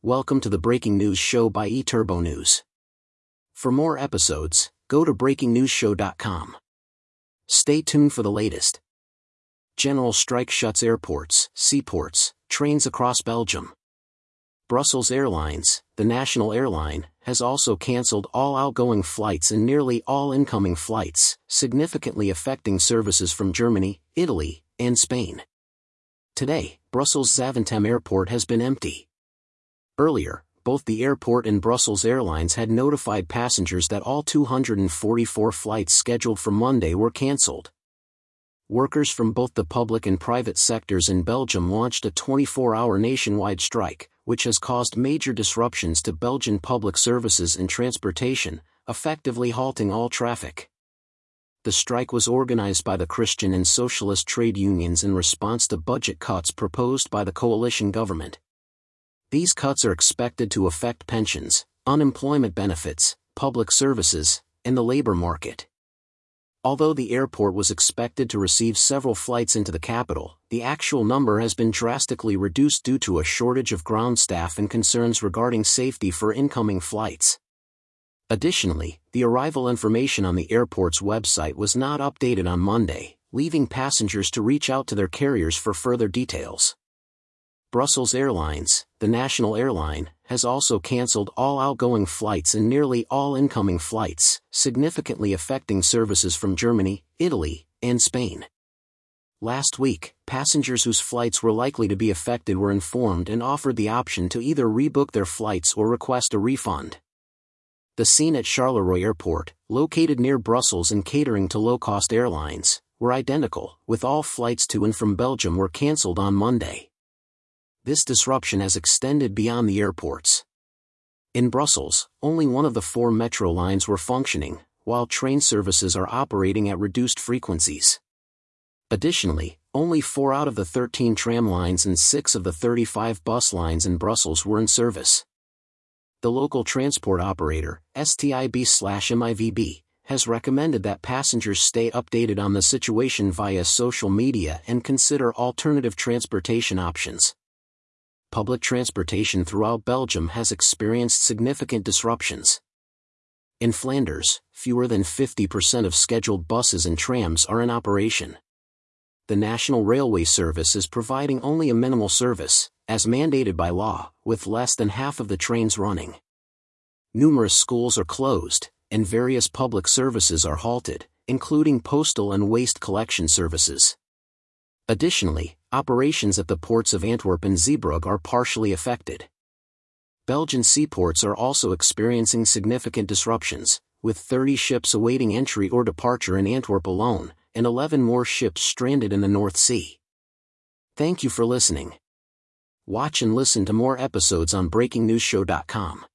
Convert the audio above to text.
Welcome to the Breaking News Show by eTurbo News. For more episodes, go to breakingnewsshow.com. Stay tuned for the latest. General strike shuts airports, seaports, trains across Belgium. Brussels Airlines, the national airline, has also cancelled all outgoing flights and nearly all incoming flights, significantly affecting services from Germany, Italy, and Spain. Today, Brussels Zaventem Airport has been empty. Earlier, both the airport and Brussels Airlines had notified passengers that all 244 flights scheduled for Monday were cancelled. Workers from both the public and private sectors in Belgium launched a 24-hour nationwide strike, which has caused major disruptions to Belgian public services and transportation, effectively halting all traffic. The strike was organized by the Christian and Socialist trade unions in response to budget cuts proposed by the coalition government. These cuts are expected to affect pensions, unemployment benefits, public services, and the labor market. Although the airport was expected to receive several flights into the capital, the actual number has been drastically reduced due to a shortage of ground staff and concerns regarding safety for incoming flights. Additionally, the arrival information on the airport's website was not updated on Monday, leaving passengers to reach out to their carriers for further details. Brussels Airlines, the national airline, has also cancelled all outgoing flights and nearly all incoming flights, significantly affecting services from Germany, Italy, and Spain. Last week, passengers whose flights were likely to be affected were informed and offered the option to either rebook their flights or request a refund. The scene at Charleroi Airport, located near Brussels and catering to low-cost airlines, were identical, with all flights to and from Belgium were cancelled on Monday. This disruption has extended beyond the airports. In Brussels, only one of the 4 metro lines were functioning, while train services are operating at reduced frequencies. Additionally, only 4 out of the 13 tram lines and 6 of the 35 bus lines in Brussels were in service. The local transport operator, STIB/MIVB, has recommended that passengers stay updated on the situation via social media and consider alternative transportation options. Public transportation throughout Belgium has experienced significant disruptions. In Flanders, fewer than 50% of scheduled buses and trams are in operation. The National Railway Service is providing only a minimal service, as mandated by law, with less than half of the trains running. Numerous schools are closed, and various public services are halted, including postal and waste collection services. Additionally, operations at the ports of Antwerp and Zeebrugge are partially affected. Belgian seaports are also experiencing significant disruptions, with 30 ships awaiting entry or departure in Antwerp alone, and 11 more ships stranded in the North Sea. Thank you for listening. Watch and listen to more episodes on breakingnewsshow.com.